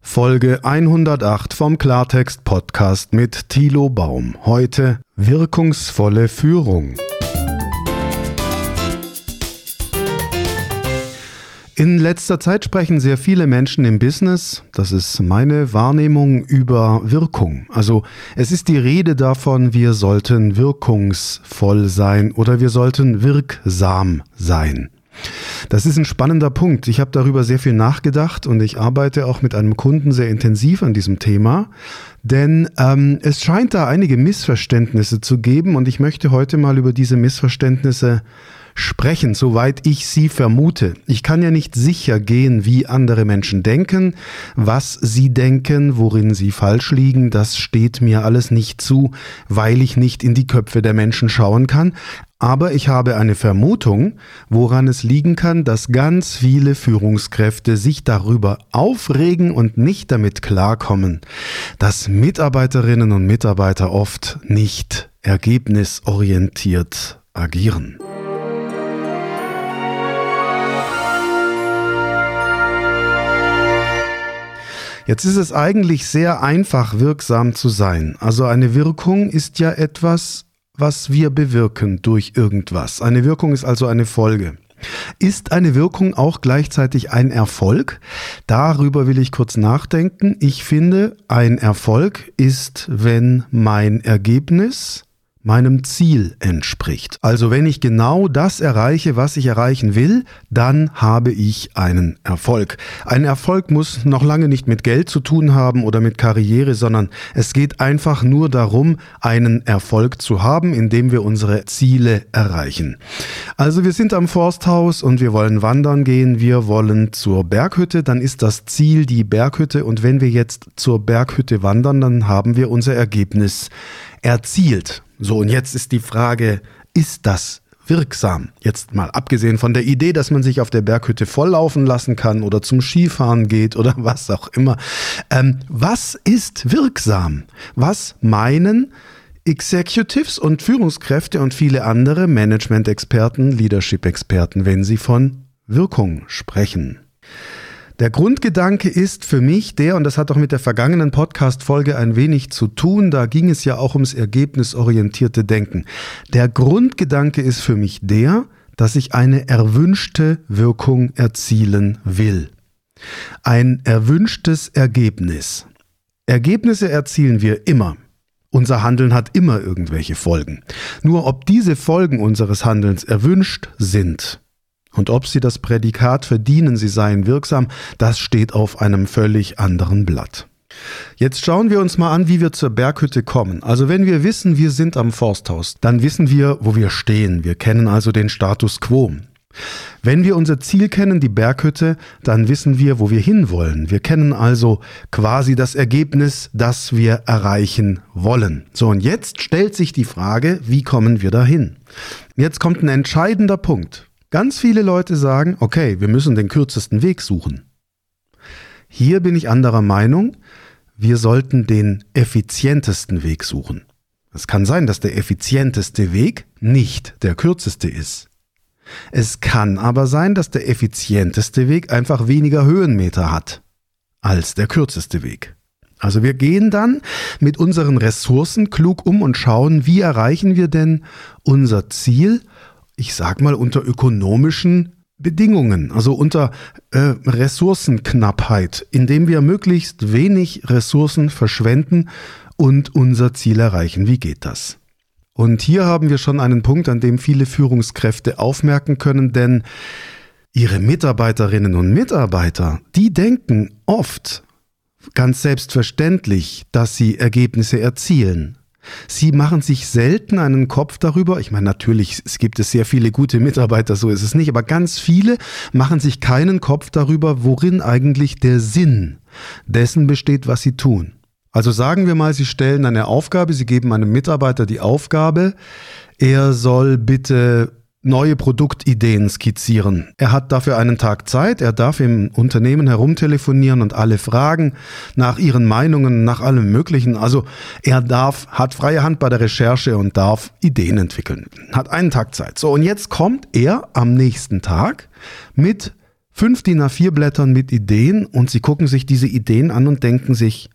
Folge 108 vom Klartext-Podcast mit Thilo Baum. Heute wirkungsvolle Führung. In letzter Zeit sprechen sehr viele Menschen im Business, das ist meine Wahrnehmung, über Wirkung. Also es ist die Rede davon, wir sollten wirkungsvoll sein oder wir sollten wirksam sein. Das ist ein spannender Punkt. Ich habe darüber sehr viel nachgedacht und ich arbeite auch mit einem Kunden sehr intensiv an diesem Thema, denn es scheint da einige Missverständnisse zu geben und ich möchte heute mal über diese Missverständnisse sprechen, soweit ich sie vermute. Ich kann ja nicht sicher gehen, wie andere Menschen denken, was sie denken, worin sie falsch liegen. Das steht mir alles nicht zu, weil ich nicht in die Köpfe der Menschen schauen kann. Aber ich habe eine Vermutung, woran es liegen kann, dass ganz viele Führungskräfte sich darüber aufregen und nicht damit klarkommen, dass Mitarbeiterinnen und Mitarbeiter oft nicht ergebnisorientiert agieren. Jetzt ist es eigentlich sehr einfach, wirksam zu sein. Also eine Wirkung ist ja etwas, was wir bewirken durch irgendwas. Eine Wirkung ist also eine Folge. Ist eine Wirkung auch gleichzeitig ein Erfolg? Darüber will ich kurz nachdenken. Ich finde, ein Erfolg ist, wenn mein Ergebnis meinem Ziel entspricht. Also wenn ich genau das erreiche, was ich erreichen will, dann habe ich einen Erfolg. Ein Erfolg muss noch lange nicht mit Geld zu tun haben oder mit Karriere, sondern es geht einfach nur darum, einen Erfolg zu haben, indem wir unsere Ziele erreichen. Also wir sind am Forsthaus und wir wollen wandern gehen, wir wollen zur Berghütte, dann ist das Ziel die Berghütte und wenn wir jetzt zur Berghütte wandern, dann haben wir unser Ergebnis erzielt. So, und jetzt ist die Frage, ist das wirksam? Jetzt mal abgesehen von der Idee, dass man sich auf der Berghütte volllaufen lassen kann oder zum Skifahren geht oder was auch immer. Was ist wirksam? Was meinen Executives und Führungskräfte und viele andere Management-Experten, Leadership-Experten, wenn sie von Wirkung sprechen? Der Grundgedanke ist für mich der, und das hat auch mit der vergangenen Podcast-Folge ein wenig zu tun, da ging es ja auch ums ergebnisorientierte Denken. Der Grundgedanke ist für mich der, dass ich eine erwünschte Wirkung erzielen will. Ein erwünschtes Ergebnis. Ergebnisse erzielen wir immer. Unser Handeln hat immer irgendwelche Folgen. Nur ob diese Folgen unseres Handelns erwünscht sind, und ob sie das Prädikat verdienen, sie seien wirksam, das steht auf einem völlig anderen Blatt. Jetzt schauen wir uns mal an, wie wir zur Berghütte kommen. Also wenn wir wissen, wir sind am Forsthaus, dann wissen wir, wo wir stehen. Wir kennen also den Status quo. Wenn wir unser Ziel kennen, die Berghütte, dann wissen wir, wo wir hinwollen. Wir kennen also quasi das Ergebnis, das wir erreichen wollen. So, und jetzt stellt sich die Frage, wie kommen wir dahin? Jetzt kommt ein entscheidender Punkt. Ganz viele Leute sagen, okay, wir müssen den kürzesten Weg suchen. Hier bin ich anderer Meinung, wir sollten den effizientesten Weg suchen. Es kann sein, dass der effizienteste Weg nicht der kürzeste ist. Es kann aber sein, dass der effizienteste Weg einfach weniger Höhenmeter hat als der kürzeste Weg. Also wir gehen dann mit unseren Ressourcen klug um und schauen, wie erreichen wir denn unser Ziel, ich sag mal unter ökonomischen Bedingungen, also unter Ressourcenknappheit, indem wir möglichst wenig Ressourcen verschwenden und unser Ziel erreichen. Wie geht das? Und hier haben wir schon einen Punkt, an dem viele Führungskräfte aufmerken können, denn ihre Mitarbeiterinnen und Mitarbeiter, die denken oft ganz selbstverständlich, dass sie Ergebnisse erzielen. Sie machen sich selten einen Kopf darüber, ich meine natürlich, es gibt sehr viele gute Mitarbeiter, so ist es nicht, aber ganz viele machen sich keinen Kopf darüber, worin eigentlich der Sinn dessen besteht, was sie tun. Also sagen wir mal, Sie stellen eine Aufgabe, Sie geben einem Mitarbeiter die Aufgabe, er soll bitte neue Produktideen skizzieren. Er hat dafür einen Tag Zeit, er darf im Unternehmen herumtelefonieren und alle fragen nach ihren Meinungen, nach allem Möglichen. Also er hat freie Hand bei der Recherche und darf Ideen entwickeln. Hat einen Tag Zeit. So, und jetzt kommt er am nächsten Tag mit 5 DIN A4 Blättern mit Ideen und Sie gucken sich diese Ideen an und denken sich,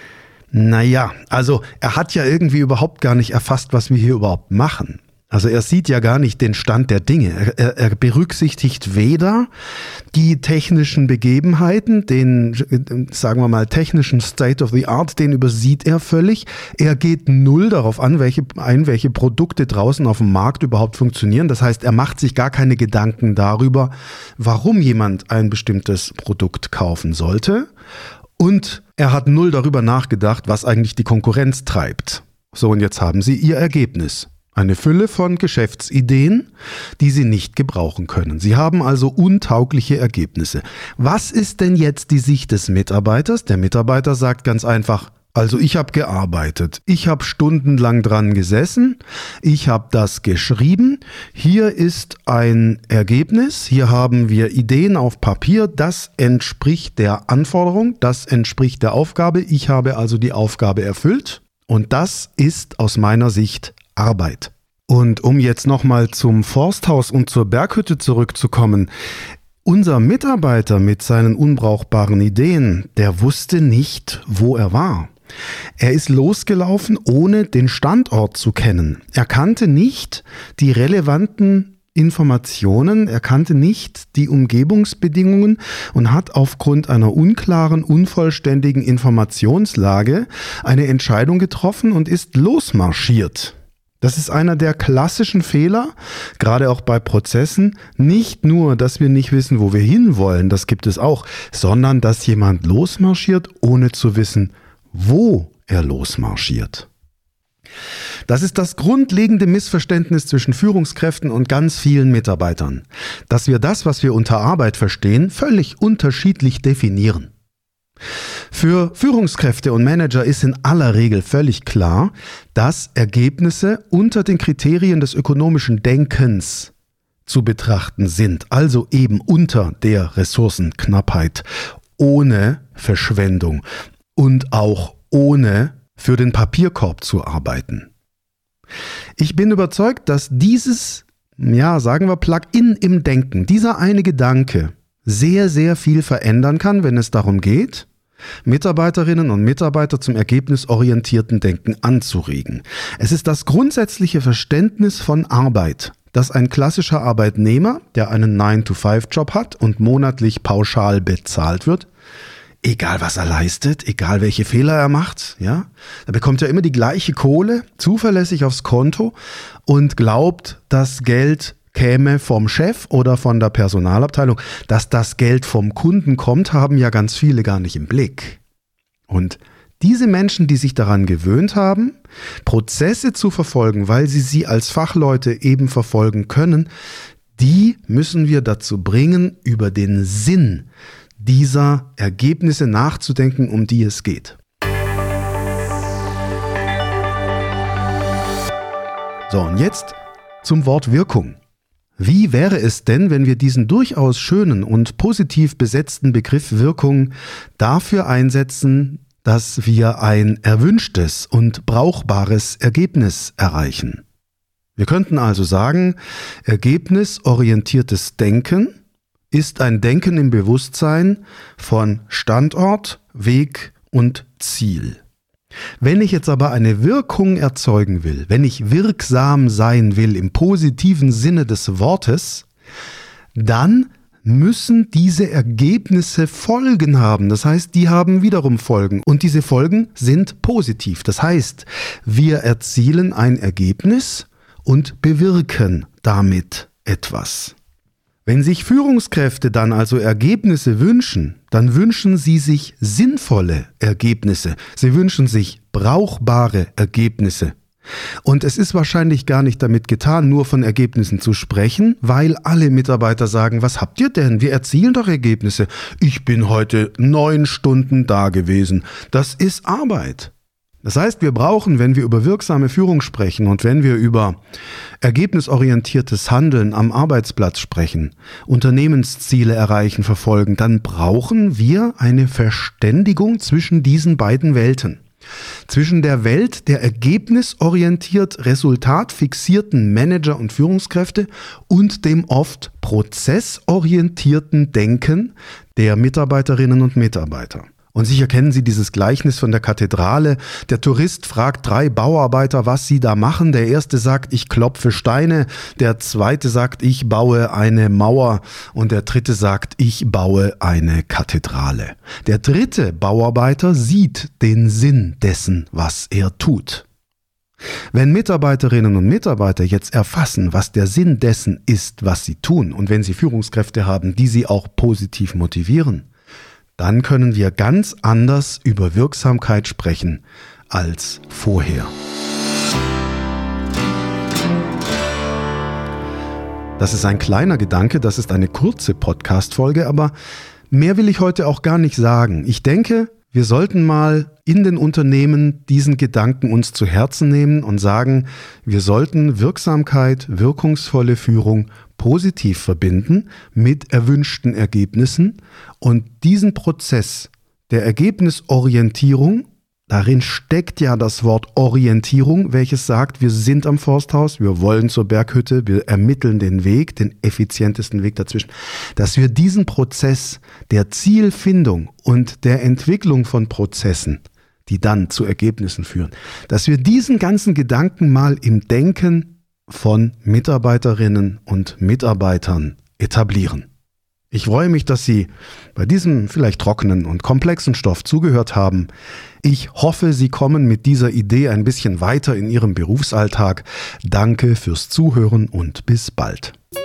naja, also er hat ja irgendwie überhaupt gar nicht erfasst, was wir hier überhaupt machen. Also er sieht ja gar nicht den Stand der Dinge. Er berücksichtigt weder die technischen Begebenheiten, den, sagen wir mal, technischen State of the Art, den übersieht er völlig. Er geht null darauf an, welche Produkte draußen auf dem Markt überhaupt funktionieren. Das heißt, er macht sich gar keine Gedanken darüber, warum jemand ein bestimmtes Produkt kaufen sollte. Und er hat null darüber nachgedacht, was eigentlich die Konkurrenz treibt. So, und jetzt haben Sie Ihr Ergebnis. Eine Fülle von Geschäftsideen, die Sie nicht gebrauchen können. Sie haben also untaugliche Ergebnisse. Was ist denn jetzt die Sicht des Mitarbeiters? Der Mitarbeiter sagt ganz einfach, also ich habe gearbeitet, ich habe stundenlang dran gesessen, ich habe das geschrieben, hier ist ein Ergebnis, hier haben wir Ideen auf Papier, das entspricht der Anforderung, das entspricht der Aufgabe, ich habe also die Aufgabe erfüllt und das ist aus meiner Sicht Arbeit. Und um jetzt nochmal zum Forsthaus und zur Berghütte zurückzukommen, unser Mitarbeiter mit seinen unbrauchbaren Ideen, der wusste nicht, wo er war. Er ist losgelaufen, ohne den Standort zu kennen. Er kannte nicht die relevanten Informationen, er kannte nicht die Umgebungsbedingungen und hat aufgrund einer unklaren, unvollständigen Informationslage eine Entscheidung getroffen und ist losmarschiert. Das ist einer der klassischen Fehler, gerade auch bei Prozessen. Nicht nur, dass wir nicht wissen, wo wir hinwollen, das gibt es auch, sondern dass jemand losmarschiert, ohne zu wissen, wo er losmarschiert. Das ist das grundlegende Missverständnis zwischen Führungskräften und ganz vielen Mitarbeitern, dass wir das, was wir unter Arbeit verstehen, völlig unterschiedlich definieren. Für Führungskräfte und Manager ist in aller Regel völlig klar, dass Ergebnisse unter den Kriterien des ökonomischen Denkens zu betrachten sind, also eben unter der Ressourcenknappheit, ohne Verschwendung und auch ohne für den Papierkorb zu arbeiten. Ich bin überzeugt, dass dieses, sagen wir Plug-in im Denken, dieser eine Gedanke sehr, sehr viel verändern kann, wenn es darum geht, Mitarbeiterinnen und Mitarbeiter zum ergebnisorientierten Denken anzuregen. Es ist das grundsätzliche Verständnis von Arbeit, dass ein klassischer Arbeitnehmer, der einen 9-to-5-Job hat und monatlich pauschal bezahlt wird, egal was er leistet, egal welche Fehler er macht, er bekommt ja immer die gleiche Kohle, zuverlässig aufs Konto und glaubt, das Geld käme vom Chef oder von der Personalabteilung. Dass das Geld vom Kunden kommt, haben ja ganz viele gar nicht im Blick. Und diese Menschen, die sich daran gewöhnt haben, Prozesse zu verfolgen, weil sie als Fachleute eben verfolgen können, die müssen wir dazu bringen, über den Sinn dieser Ergebnisse nachzudenken, um die es geht. So, und jetzt zum Wort Wirkung. Wie wäre es denn, wenn wir diesen durchaus schönen und positiv besetzten Begriff Wirkung dafür einsetzen, dass wir ein erwünschtes und brauchbares Ergebnis erreichen? Wir könnten also sagen, ergebnisorientiertes Denken ist ein Denken im Bewusstsein von Standort, Weg und Ziel. Wenn ich jetzt aber eine Wirkung erzeugen will, wenn ich wirksam sein will im positiven Sinne des Wortes, dann müssen diese Ergebnisse Folgen haben. Das heißt, die haben wiederum Folgen und diese Folgen sind positiv. Das heißt, wir erzielen ein Ergebnis und bewirken damit etwas. Wenn sich Führungskräfte dann also Ergebnisse wünschen, dann wünschen sie sich sinnvolle Ergebnisse. Sie wünschen sich brauchbare Ergebnisse. Und es ist wahrscheinlich gar nicht damit getan, nur von Ergebnissen zu sprechen, weil alle Mitarbeiter sagen, was habt ihr denn? Wir erzielen doch Ergebnisse. Ich bin heute 9 Stunden da gewesen. Das ist Arbeit. Das heißt, wir brauchen, wenn wir über wirksame Führung sprechen und wenn wir über ergebnisorientiertes Handeln am Arbeitsplatz sprechen, Unternehmensziele erreichen, verfolgen, dann brauchen wir eine Verständigung zwischen diesen beiden Welten. Zwischen der Welt der ergebnisorientiert resultatfixierten Manager und Führungskräfte und dem oft prozessorientierten Denken der Mitarbeiterinnen und Mitarbeiter. Und sicher kennen Sie dieses Gleichnis von der Kathedrale. Der Tourist fragt 3 Bauarbeiter, was sie da machen. Der erste sagt, ich klopfe Steine. Der zweite sagt, ich baue eine Mauer. Und der dritte sagt, ich baue eine Kathedrale. Der dritte Bauarbeiter sieht den Sinn dessen, was er tut. Wenn Mitarbeiterinnen und Mitarbeiter jetzt erfassen, was der Sinn dessen ist, was sie tun, und wenn sie Führungskräfte haben, die sie auch positiv motivieren, dann können wir ganz anders über Wirksamkeit sprechen als vorher. Das ist ein kleiner Gedanke, das ist eine kurze Podcast-Folge, aber mehr will ich heute auch gar nicht sagen. Ich denke, wir sollten mal in den Unternehmen diesen Gedanken uns zu Herzen nehmen und sagen, wir sollten Wirksamkeit, wirkungsvolle Führung positiv verbinden mit erwünschten Ergebnissen und diesen Prozess der Ergebnisorientierung, darin steckt ja das Wort Orientierung, welches sagt, wir sind am Forsthaus, wir wollen zur Berghütte, wir ermitteln den Weg, den effizientesten Weg dazwischen, dass wir diesen Prozess der Zielfindung und der Entwicklung von Prozessen, die dann zu Ergebnissen führen, dass wir diesen ganzen Gedanken mal im Denken von Mitarbeiterinnen und Mitarbeitern etablieren. Ich freue mich, dass Sie bei diesem vielleicht trockenen und komplexen Stoff zugehört haben. Ich hoffe, Sie kommen mit dieser Idee ein bisschen weiter in Ihrem Berufsalltag. Danke fürs Zuhören und bis bald.